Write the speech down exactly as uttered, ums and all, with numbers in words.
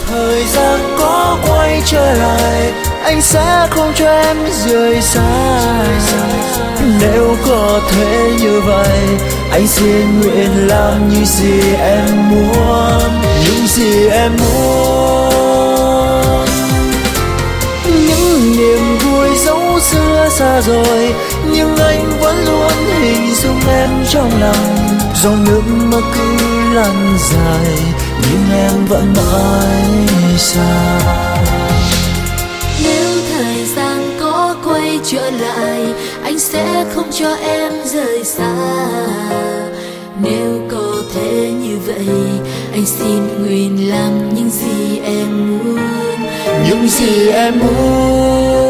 thời gian có quay trở lại, anh sẽ không cho em rời xa. Nếu có thể như vậy, anh xin nguyện làm những gì em muốn, những gì em muốn. Những niềm vui dấu xưa xa rồi, nhưng anh vẫn luôn hình dung em trong lòng. Dòng nước mắt cứ lăn dài, nhưng em vẫn mãi xa. Nếu thời gian có quay trở lại, anh sẽ không cho em rời xa. Nếu có thể như vậy, anh xin nguyện làm những gì em muốn, những gì em muốn.